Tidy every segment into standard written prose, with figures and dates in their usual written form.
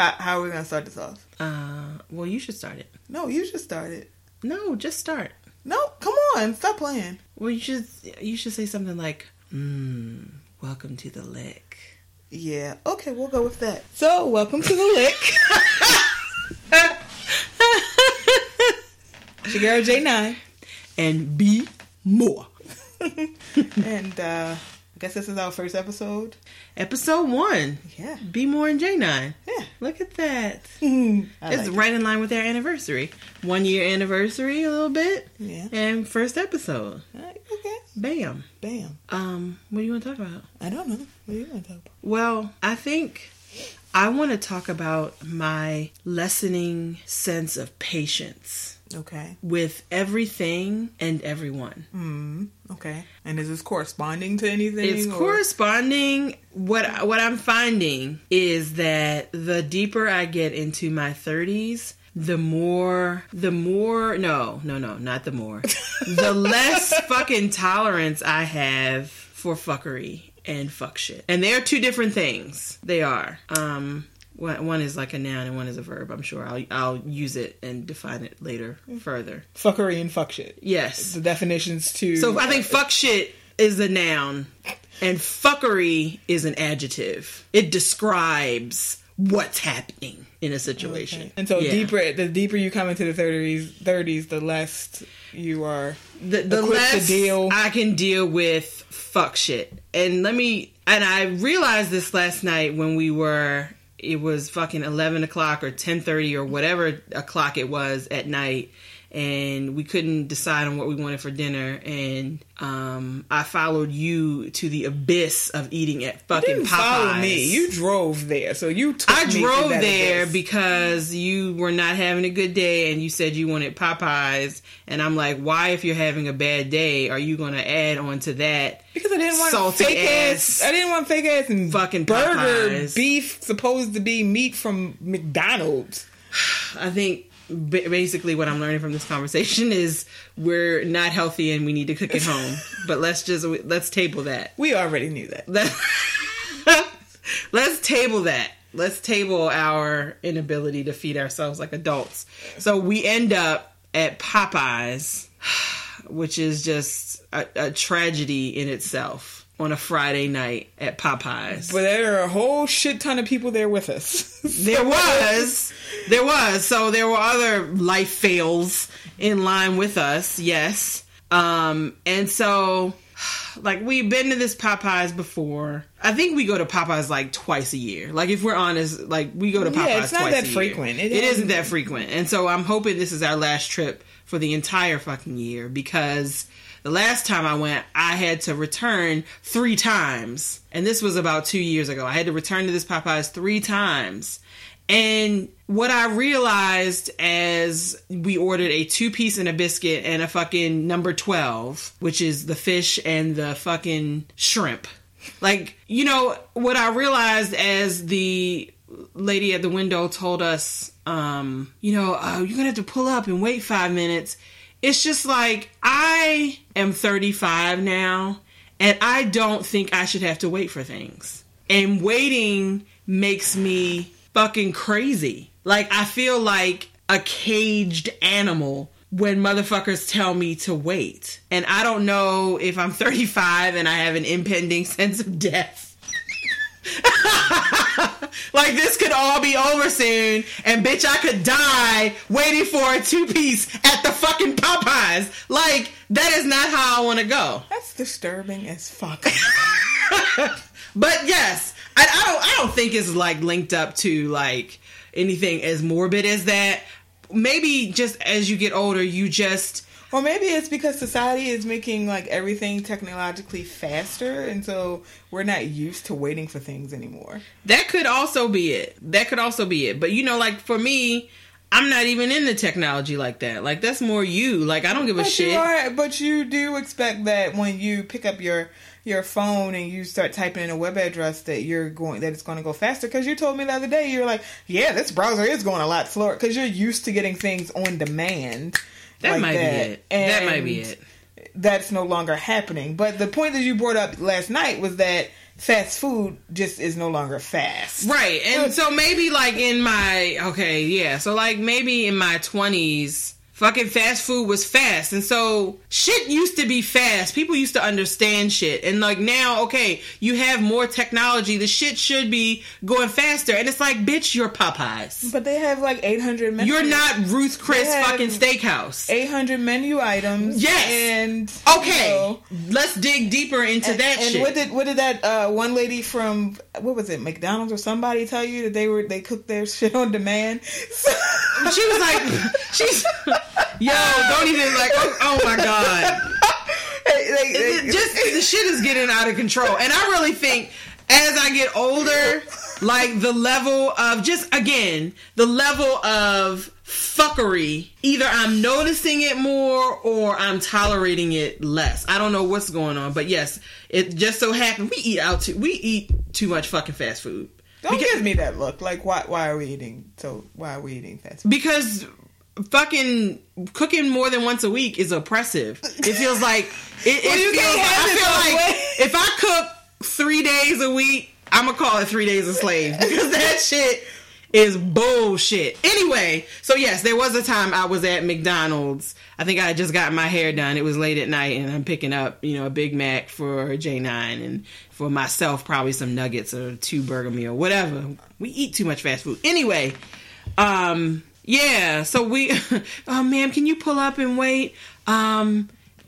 How are we gonna start this off? Well, you should start it. No, you should start it. No, just start. No, come on, stop playing. Well, you should say something like, welcome to the lick. Yeah, okay, we'll go with that. So, welcome to the lick. It's your girl J9. And be more. And I guess this is our first episode. Episode 1. Yeah. Be More and J9. Yeah. Look at that. It's right in line with our anniversary. 1 year anniversary a little bit. Yeah. And first episode. Okay. Bam. What do you want to talk about? I don't know. What do you want to talk about? Well, I think I want to talk about my lessening sense of patience. Okay. With everything and everyone. Okay. And is this corresponding to anything? It's corresponding. What I'm finding is that the deeper I get into my 30s, the less fucking tolerance I have for fuckery and fuck shit. And they are two different things. They are. One is like a noun and one is a verb. I'm sure I'll use it and define it later further. Fuckery and fuck shit. Yes. The definitions too. So I think fuck shit is a noun and fuckery is an adjective. It describes what's happening in a situation. Okay. And so the deeper you come into the 30s, the less you are the less to deal. I can deal with fuck shit. And I realized this last night when it was fucking 11 o'clock or 10:30 or whatever o'clock it was at night, and we couldn't decide on what we wanted for dinner, and I followed you to the abyss of eating at fucking you didn't Popeyes. Follow me. You drove there, so you took I me drove to that there abyss. because you were not having a good day, and you said you wanted Popeyes, and I'm like, why, if you're having a bad day, are you going to add on to that? Because I didn't want salty fake ass. I didn't want fake ass and fucking burger Popeyes. beef supposed to be meat from McDonald's. I think basically what I'm learning from this conversation is we're not healthy and we need to cook at home. But let's table that. We already knew that. Let's table that. Let's table our inability to feed ourselves like adults. So we end up at Popeyes, which is just a tragedy in itself. On a Friday night at Popeyes. But there are a whole shit ton of people there with us. There was. So there were other life fails in line with us, yes. And so, like, we've been to this Popeyes before. I think we go to Popeyes like twice a year. Like, if we're honest, like, we go to Popeyes twice a year. It's not that frequent. It isn't that frequent. And so I'm hoping this is our last trip for the entire fucking year, because the last time I went, I had to return 3 times. And this was about 2 years ago. I had to return to this Popeyes 3 times. And what I realized as we ordered a 2-piece and a biscuit and a fucking number 12, which is the fish and the fucking shrimp. Like, what I realized as the lady at the window told us, you're going to have to pull up and wait 5 minutes. It's just like, I am 35 now, and I don't think I should have to wait for things. And waiting makes me fucking crazy. Like, I feel like a caged animal when motherfuckers tell me to wait. And I don't know if I'm 35 and I have an impending sense of death. Like, this could all be over soon, and bitch, I could die waiting for a 2-piece at the fucking Popeyes. Like, that is not how I want to go. That's disturbing as fuck. But yes, I don't think it's like linked up to like anything as morbid as that. Maybe just as you get older, you just... Or maybe it's because society is making like everything technologically faster, and so we're not used to waiting for things anymore. That could also be it. But like for me, I'm not even into technology like that. Like, that's more you. Like, I don't give a shit. But you do expect that when you pick up your phone and you start typing in a web address that it's going to go faster. Because you told me the other day, you're like, yeah, this browser is going a lot slower. Because you're used to getting things on demand. That might be it. That's no longer happening. But the point that you brought up last night was that fast food just is no longer fast. Right. And so maybe like in my, so like maybe in my 20s, fucking fast food was fast. And so shit used to be fast. People used to understand shit. And like now, you have more technology. The shit should be going faster. And it's like, bitch, you're Popeyes. But they have like 800 menus. You're not Ruth Chris fucking Steakhouse. 800 menu items. Yes. And let's dig deeper into that shit. And what did that one lady from, what was it, McDonald's or somebody tell you that they cooked their shit on demand? She was like, yo, don't even like, oh my God. Just the shit is getting out of control. And I really think as I get older, like the level of fuckery, either I'm noticing it more or I'm tolerating it less. I don't know what's going on, but yes, it just so happened we eat too much fucking fast food. Don't give me that look. Like, why are we eating fast food? Because fucking cooking more than once a week is oppressive. It feels like if I cook 3 days a week, I'm gonna call it 3 days a slave because that shit is bullshit. Anyway, so yes, there was a time I was at McDonald's. I think I had just got my hair done. It was late at night, and I'm picking up, a Big Mac for J9, and for myself, probably some nuggets or 2 burger meal, whatever. We eat too much fast food. Anyway, yeah, so we, oh, ma'am, can you pull up and wait? I'm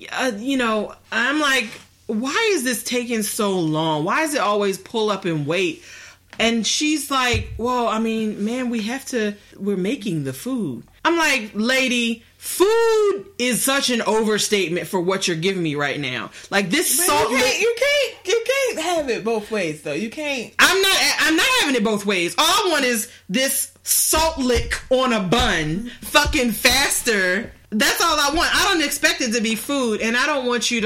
like, why is this taking so long? Why is it always pull up and wait? And she's like, well, I mean, man, we're making the food. I'm like, lady, food is such an overstatement for what you're giving me right now. Like this salt lick. You can't have it both ways though. You can't. I'm not having it both ways. All I want is this salt lick on a bun, fucking faster. That's all I want. I don't expect it to be food, and I don't want you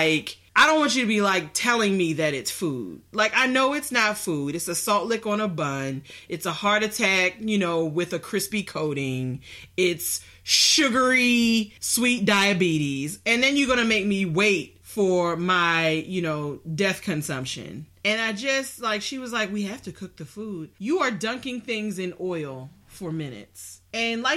to be like telling me that it's food. Like, I know it's not food. It's a salt lick on a bun. It's a heart attack, with a crispy coating. It's sugary, sweet diabetes. And then you're going to make me wait for my, death consumption. And I just, she was like, we have to cook the food. You are dunking things in oil for minutes. And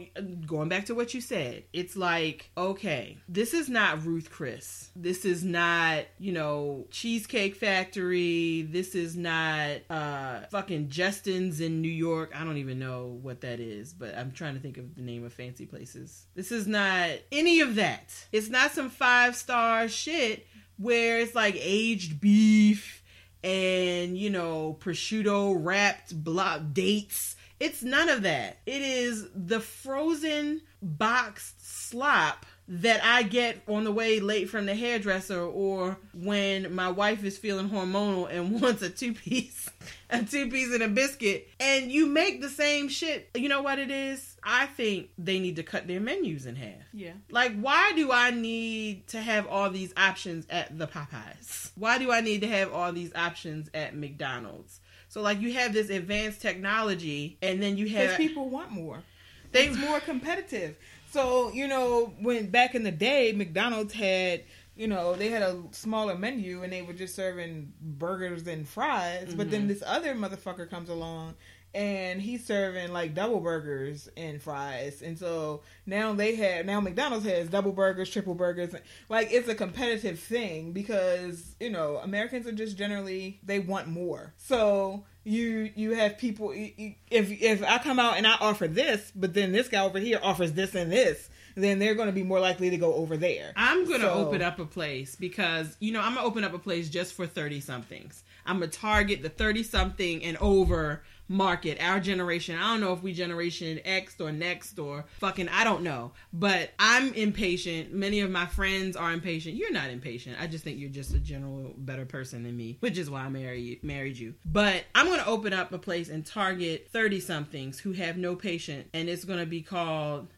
going back to what you said, it's like, okay, this is not Ruth Chris. This is not, Cheesecake Factory. This is not fucking Justin's in New York. I don't even know what that is, but I'm trying to think of the name of fancy places. This is not any of that. It's not some 5-star shit where it's like aged beef and, prosciutto wrapped dates. It's none of that. It is the frozen boxed slop that I get on the way late from the hairdresser, or when my wife is feeling hormonal and wants a two-piece and a biscuit, and you make the same shit. You know what it is? I think they need to cut their menus in half. Yeah. Like, why do I need to have all these options at the Popeyes? Why do I need to have all these options at McDonald's? So, you have this advanced technology, and then you have... Because people want more. It's more competitive. So, when back in the day, McDonald's had, they had a smaller menu, and they were just serving burgers and fries. Mm-hmm. But then this other motherfucker comes along, and he's serving, double burgers and fries. And so now McDonald's has double burgers, triple burgers. It's a competitive thing because, Americans are just generally, they want more. So you have people, if I come out and I offer this, but then this guy over here offers this and this, then they're going to be more likely to go over there. I'm going to open up a place because, I'm going to open up a place just for 30-somethings. I'm going to target the 30-something and over market, our generation. I don't know if we generation X or next or fucking, I don't know. But I'm impatient. Many of my friends are impatient. You're not impatient. I just think you're just a general better person than me, which is why I married you. But I'm going to open up a place and target 30-somethings who have no patience, and it's going to be called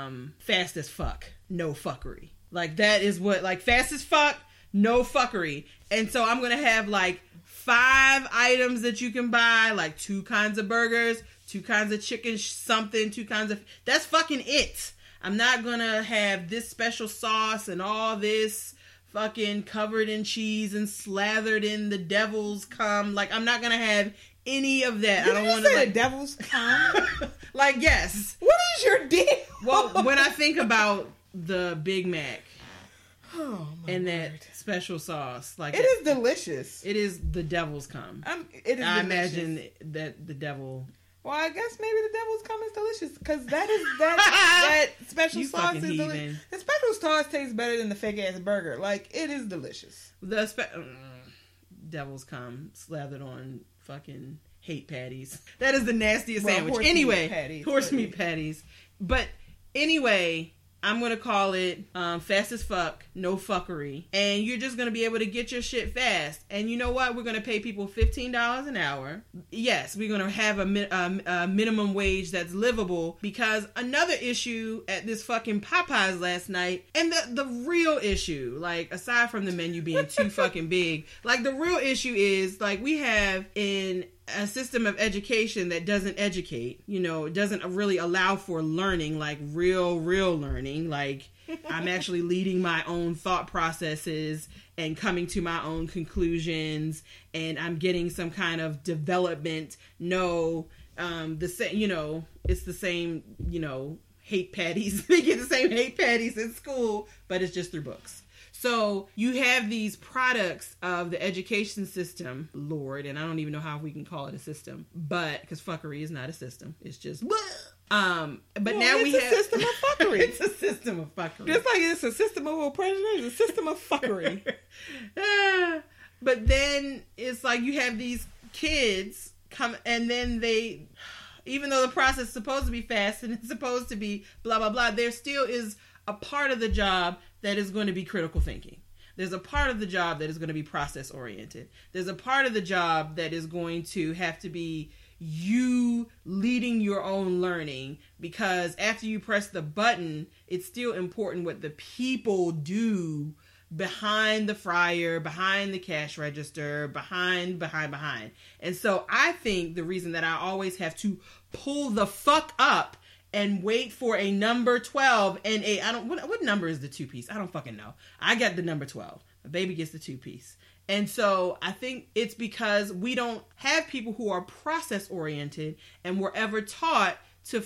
Fast as Fuck, No Fuckery. That is what, fast as fuck, no fuckery. And so I'm going to have 5 items that you can buy, 2 kinds of burgers, 2 kinds of chicken something, 2 kinds of... That's fucking it. I'm not gonna have this special sauce and all this fucking covered in cheese and slathered in the devil's cum. Like, I'm not gonna have any of that. Did I don't you want to say like the devil's cum? like, yes. What is your deal? Well, when I think about the Big Mac Oh, my and word. that special sauce, like It is delicious. it is the devil's cum. It is I delicious. imagine that the devil. Well, I guess maybe the devil's cum is delicious because that special You sauce fucking is delicious. heathen. The special sauce tastes better than the fake ass burger. Like, it is delicious. Devil's cum slathered on fucking hate patties. That is the nastiest Well, sandwich. horse meat Anyway, patties, horse but- meat patties. But anyway, I'm gonna call it fast as fuck, no fuckery, and you're just gonna be able to get your shit fast. And you know what? We're gonna pay people $15 an hour. Yes, we're gonna have a minimum wage that's livable. Because another issue at this fucking Popeyes last night, and the real issue, like aside from the menu being too fucking big, like the real issue is like we have in a system of education that doesn't educate, you know, it doesn't really allow for learning, like real learning. Like, I'm actually leading my own thought processes and coming to my own conclusions, and I'm getting some kind of development. No, the same, you know, it's the same, you know, hate patties. They get the same hate patties in school, but it's just through books. So you have these products of the education system, Lord, and I don't even know how we can call it a system, but because fuckery is not a system, it's just. But Well, now we have a system of fuckery. It's a system of fuckery. Just like it's a system of oppression, it's a system of fuckery. But then it's like you have these kids come, and then they, even though the process is supposed to be fast and it's supposed to be blah blah blah, there still is a part of the job that is going to be critical thinking. There's a part of the job that is going to be process oriented. There's a part of the job that is going to have to be you leading your own learning, because after you press the button, it's still important what the people do behind the fryer, behind the cash register, behind. And so I think the reason that I always have to pull the fuck up and wait for a number 12 and what number is the 2-piece? I don't fucking know. I got the number 12. My baby gets the 2-piece. And so I think it's because we don't have people who are process oriented and were ever taught to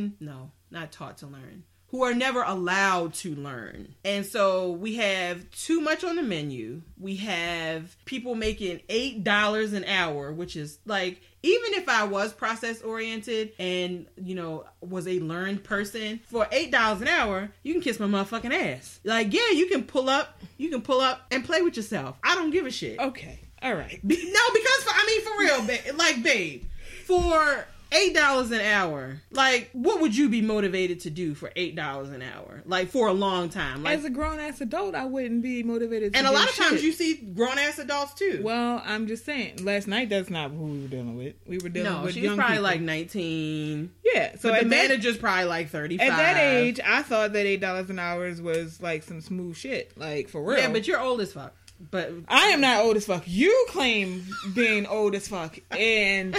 not taught to learn, who are never allowed to learn. And so we have too much on the menu. We have people making $8 an hour, which is like, even if I was process oriented and, you know, was a learned person, for $8 an hour, you can kiss my motherfucking ass. Like, yeah, you can pull up and play with yourself. I don't give a shit. Okay. All right. No, because, for real, babe, for $8 an hour, like, what would you be motivated to do for $8 an hour? Like, for a long time? Like, As a grown-ass adult, I wouldn't be motivated to and a do lot of times shit. you see grown-ass adults, too. Well, I'm just saying, last night, that's not who we were dealing with. We were dealing with she young was probably people. like 19. Yeah. So So the at manager's probably like 35. at that age, I thought that $8 an hour was like some smooth shit. Like, for real. Yeah, but you're old as fuck. But I am not old as fuck. You claim being old as fuck, and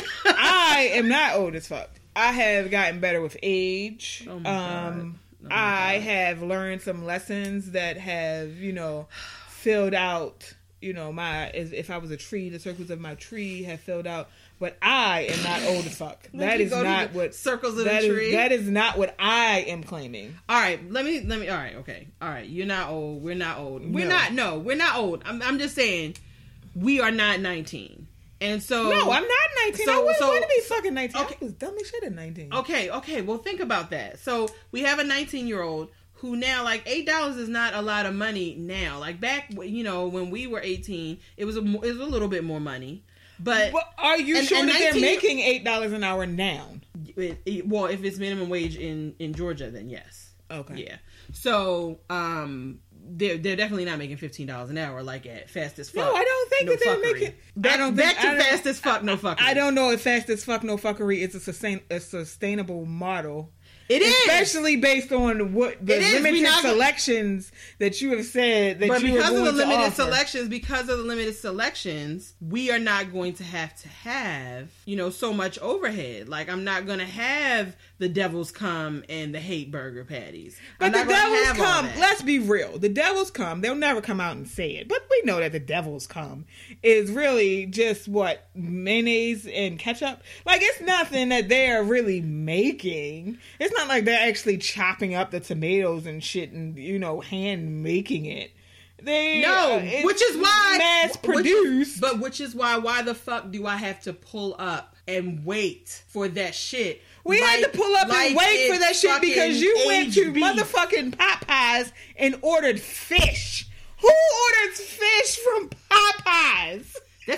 I am not old as fuck. I have gotten better with age. Oh my God. Oh my I God. have learned some lessons that have, you know, filled out, you know, if I was a tree, the circles of my tree have filled out. But I am not old as fuck. That you is go to not the what circles of that the is- tree? That is not what I am claiming. all right, let me. All right, okay, all right. You're not old. We're not old. We're not old. I'm just saying, we are not 19. And so No, I'm not 19. So- I wouldn't so- want to be fucking 19. Okay. I was dumb as shit at 19. Okay. Well, think about that. So we have a 19-year-old who now, like, $8 is not a lot of money now. Like, back, you know, when we were 18, it was a little bit more money. But Well, are you and- sure and that they're 19 making $8 an hour now? well, if it's minimum wage in Georgia, then yes. Okay. Yeah. So, they're definitely not making $15 an hour like at Fast as Fuck. No, I don't think No that they're fuckery. making. Back to Fast as Fuck, no fuckery. I don't know if Fast as Fuck, no fuckery is a sustainable model. It is. Especially based on what the limited selections that you have said that you are going to offer. Because of the limited selections, we are not going to have, so much overhead. Like, I'm not going to have the Devil's Come and the Hate Burger patties. But the Devil's Come, let's be real. The Devil's Come, they'll never come out and say it. But we know that the Devil's Come is really just what? Mayonnaise and ketchup? Like, it's nothing that they're really making. It's not like they're actually chopping up the tomatoes and shit and, hand making it. Which is why mass produced. Which is why the fuck do I have to pull up and wait for that shit? We had to pull up and wait for that shit because you went to motherfucking Popeyes and ordered fish. Who orders fish from Popeyes?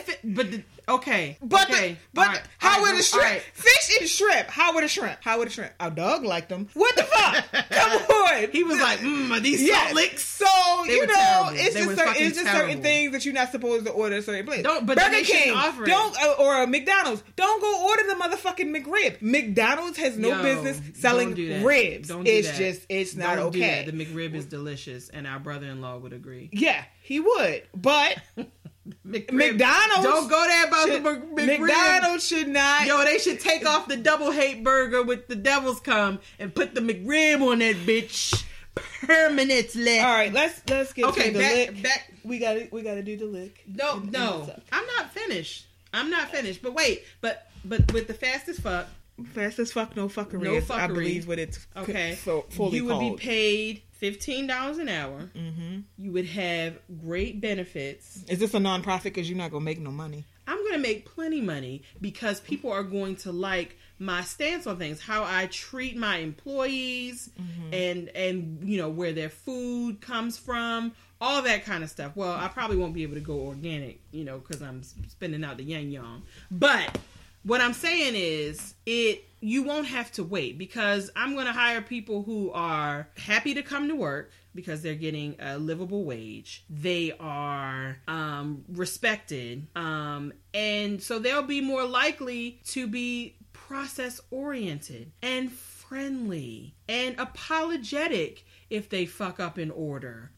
Okay. How would a shrimp? Right. Fish and shrimp. How would a shrimp? Our dog liked them. What the fuck? Come on. He was like, are these salt licks? So, it's just certain things that you're not supposed to order at a certain place. Burger King, or McDonald's. Don't go order the motherfucking McRib. McDonald's has no business selling ribs. It's not okay. The McRib is delicious, and our brother-in-law would agree. Yeah, he would. But... McDonald's don't go there about the McRib. McDonald's should not. They should take off the double hate burger with the Devil's Come and put the McRib on that bitch permanently. All right, let's get to the lick. We gotta do the lick. No, I'm not finished. But wait, but with the fast as fuck, no fuckery. I believe what it's fully you would be paid $15 an hour. Mm-hmm. You would have great benefits. Is this a nonprofit? Because you're not going to make no money. I'm going to make plenty money because people are going to like my stance on things, how I treat my employees, and where their food comes from, all that kind of stuff. Well, I probably won't be able to go organic, because I'm spending out the yang. But what I'm saying is, you won't have to wait because I'm going to hire people who are happy to come to work because they're getting a livable wage. They are respected. And so they'll be more likely to be process-oriented and friendly and apologetic if they fuck up an order.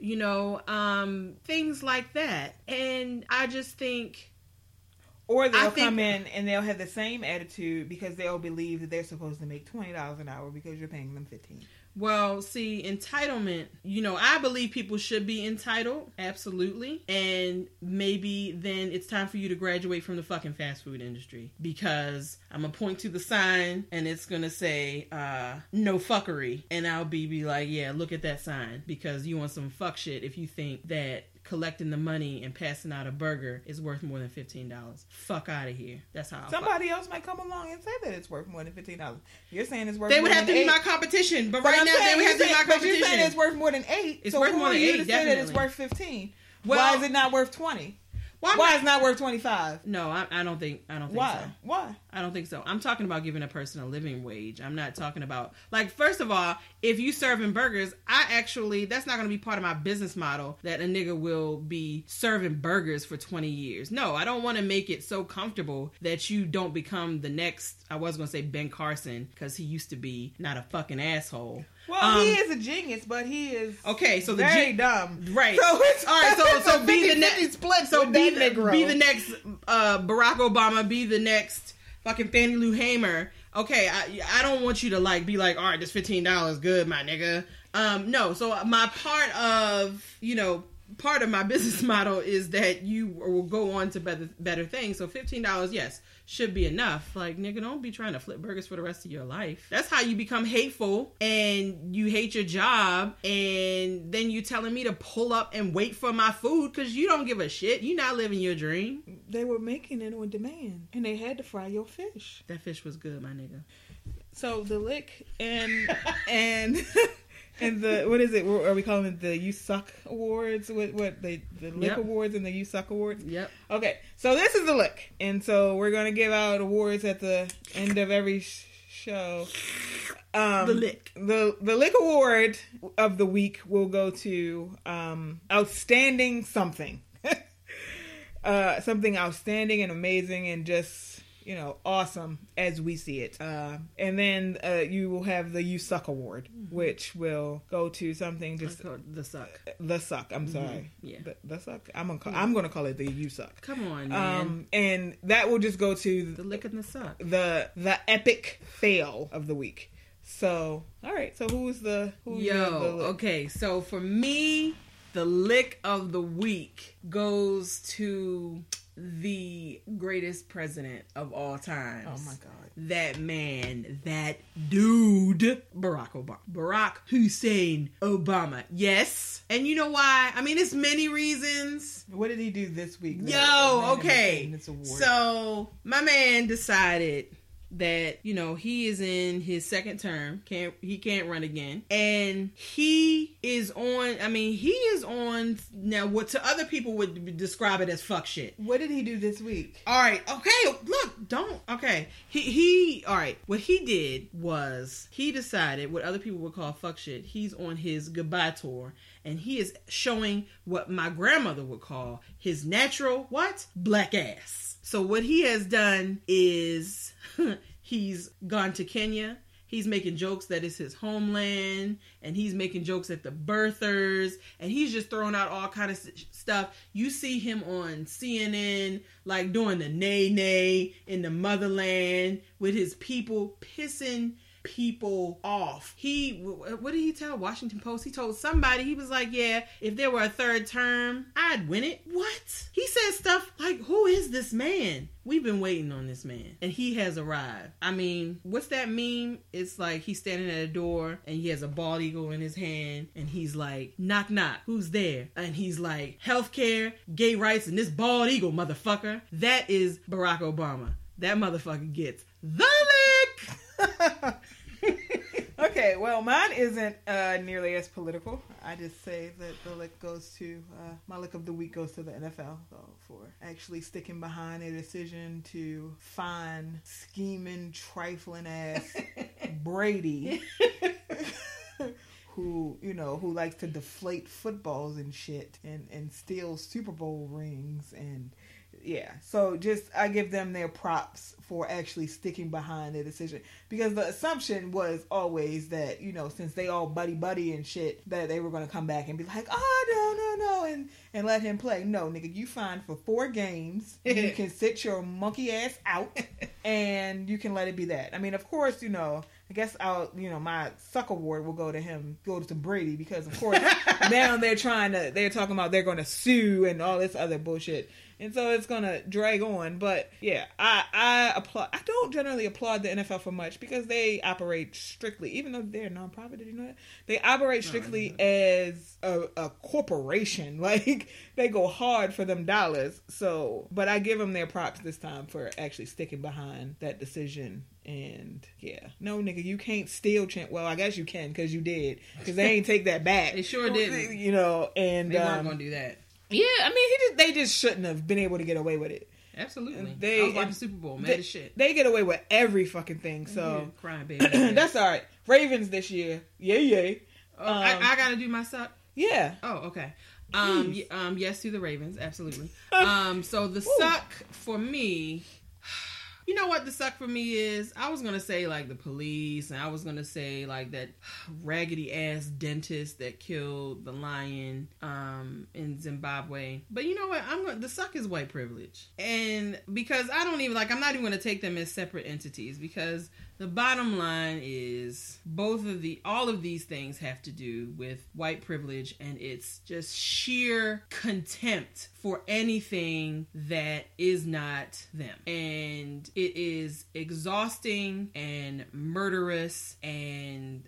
Things like that. And I just think... Or they'll come in and they'll have the same attitude because they'll believe that they're supposed to make $20 an hour because you're paying them $15. Well, see, entitlement, I believe people should be entitled. Absolutely. And maybe then it's time for you to graduate from the fucking fast food industry because I'm going to point to the sign and it's going to say, no fuckery. And I'll be like, yeah, look at that sign because you want some fuck shit if you think that collecting the money and passing out a burger is worth more than $15. Fuck out of here. That's how somebody else might come along and say that it's worth more than $15. You're saying it's worth they more would have than to be my competition, but right now they would have to be my competition. But you're saying it's worth more than 8. It's worth more than 8, definitely. Say that it's worth 15. Well, why is it not worth 20? Why is it not worth 25? No, I don't think so. Why? I don't think so. I'm talking about giving a person a living wage. I'm not talking about, first of all, if you serving burgers, that's not going to be part of my business model that a nigga will be serving burgers for 20 years. No, I don't want to make it so comfortable that you don't become the next, I was going to say Ben Carson, because he used to be not a fucking asshole. Well, he is a genius, but he is very dumb. Right. So it's all right. So be the next split. So be the next Barack Obama. Be the next fucking Fannie Lou Hamer. Okay, I don't want you to be like, all right, this $15 good, my nigga. No. So my part of my business model is that you will go on to better things. So $15, yes, should be enough. Nigga, don't be trying to flip burgers for the rest of your life. That's how you become hateful and you hate your job and then you telling me to pull up and wait for my food because you don't give a shit. You not living your dream. They were making it on demand and they had to fry your fish. That fish was good, my nigga. So the lick and the what is it? Are we calling it the You Suck Awards? What the Lick Awards and the You Suck Awards? Yep. Okay, so this is the lick, and so we're gonna give out awards at the end of every show. The lick. The lick award of the week will go to outstanding something, something outstanding and amazing and just awesome as we see it. And then you will have the You Suck Award, which will go to something just the suck. The Suck. I'm sorry. Yeah. The Suck. I'm gonna call it the You Suck. Come on, man. And that will just go to the lick and the suck. The epic fail of the week. So, all right. So who's the lick? Okay. So for me, the lick of the week goes to the greatest president of all time. Oh my God. That man, that dude, Barack Obama. Barack Hussein Obama. Yes. And you know why? I mean, it's many reasons. What did he do this week? Okay. So, my man decided that, he is in his second term. He can't run again. And he is on now what to other people would describe it as fuck shit. What did he do this week? All right. Okay. Look, okay. He all right. What he did was he decided what other people would call fuck shit. He's on his goodbye tour and he is showing what my grandmother would call his natural black ass. So what he has done is he's gone to Kenya. He's making jokes that it's his homeland, and he's making jokes at the birthers, and he's just throwing out all kind of stuff. You see him on CNN, like doing the nay in the motherland with his people, pissing people off. What did he tell Washington Post? He told somebody, he was like, yeah, if there were a third term, I'd win it. What? He said stuff like, who is this man? We've been waiting on this man, and he has arrived. I mean, what's that meme? It's like he's standing at a door, and he has a bald eagle in his hand, and he's like, knock, knock, who's there? And he's like, healthcare, gay rights, and this bald eagle, motherfucker. That is Barack Obama. That motherfucker gets the lick! Okay, well, mine isn't nearly as political. I just say that the lick goes to, my lick of the week goes to the NFL. So for actually sticking behind a decision to fine, scheming, trifling ass Brady, who likes to deflate footballs and shit and steal Super Bowl rings and... Yeah, so I give them their props for actually sticking behind the decision. Because the assumption was always that, since they all buddy and shit, that they were going to come back and be like, oh, no, and let him play. No, nigga, you fined for 4 games. You can sit your monkey ass out, and you can let it be that. I mean, of course, I guess my suck award will go to Brady, because of course now they're talking about they're going to sue and all this other bullshit. And so it's going to drag on. But yeah, I don't generally applaud the NFL for much because they operate strictly, even though they're a nonprofit, did you know that? They operate strictly as a corporation. Like, they go hard for them dollars. So, but I give them their props this time for actually sticking behind that decision. And yeah, no, nigga, you can't steal well, I guess you can, because you did, because they ain't take that back. They sure didn't. And they weren't gonna do that. Yeah, I mean, they just shouldn't have been able to get away with it. Absolutely. I was watching Super Bowl, mad as shit. They get away with every fucking thing. So crying baby. That's all right. Ravens this year, yay. I gotta do my suck. Yeah. Oh, okay. Yes to the Ravens, absolutely. So the suck for me. You know what the suck for me is? I was going to say like the police, and I was going to say like that raggedy ass dentist that killed the lion in Zimbabwe. But you know what? The suck is white privilege. And because I'm not even going to take them as separate entities, because the bottom line is all of these things have to do with white privilege, and it's just sheer contempt for anything that is not them. And it is exhausting and murderous, and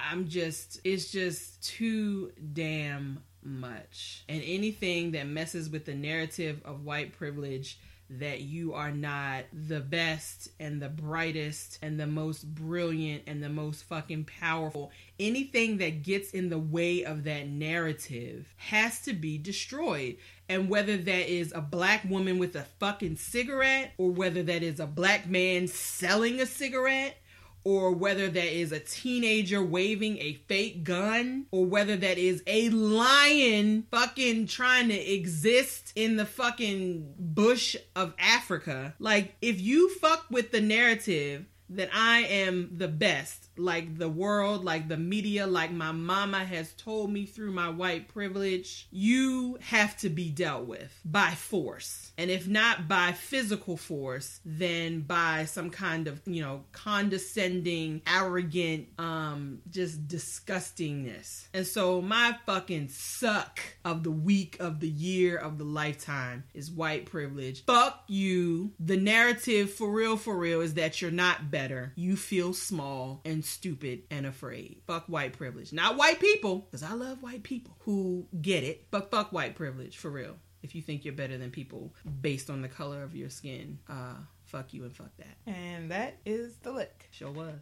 it's just too damn much. And anything that messes with the narrative of white privilege, that you are not the best and the brightest and the most brilliant and the most fucking powerful, anything that gets in the way of that narrative has to be destroyed. And whether that is a black woman with a fucking cigarette, or whether that is a black man selling a cigarette, or whether that is a teenager waving a fake gun, or whether that is a lion fucking trying to exist in the fucking bush of Africa. Like, if you fuck with the narrative that I am the best, like the world, like the media, like my mama has told me through my white privilege, you have to be dealt with by force. And if not by physical force, then by some kind of, condescending, arrogant, just disgustingness. And so my fucking suck of the week, of the year, of the lifetime is white privilege. Fuck you. The narrative for real is that you're not better. You feel small and stupid and afraid. Fuck white privilege. Not white people, because I love white people who get it, but fuck white privilege for real. If you think you're better than people based on the color of your skin, fuck you and fuck that. And that is The Lick. Sure was.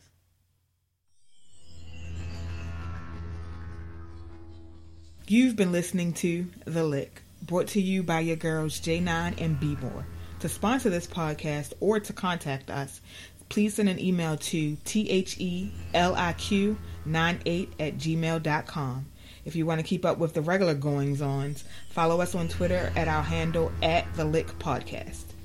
You've been listening to The Lick, brought to you by your girls J9 and B More. To sponsor this podcast or to contact us, please send an email to theliq98@gmail.com. If you want to keep up with the regular goings-ons, follow us on Twitter at our handle @TheLickPodcast.